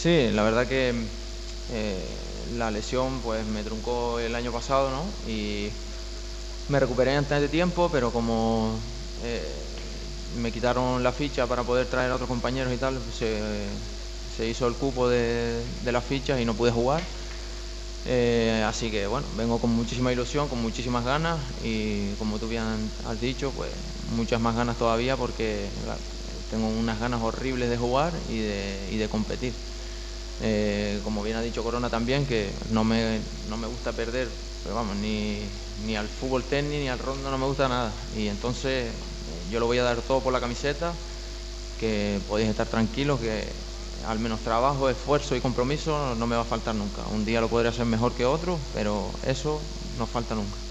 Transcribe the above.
Sí, la verdad que la lesión pues me truncó el año pasado, ¿no? Y me recuperé antes de tiempo, pero como me quitaron la ficha para poder traer a otros compañeros y tal, pues se hizo el cupo de las fichas y no pude jugar. Así que bueno, vengo con muchísima ilusión, con muchísimas ganas y como tú bien has dicho, pues muchas más ganas todavía porque claro, tengo unas ganas horribles de jugar y de competir. Como bien ha dicho Corona también, que no me gusta perder, pero vamos, ni al fútbol tenis ni al rondo no me gusta nada. Y entonces yo lo voy a dar todo por la camiseta, que podéis estar tranquilos que al menos trabajo, esfuerzo y compromiso no me va a faltar nunca. Un día lo podré hacer mejor que otro, pero eso no falta nunca.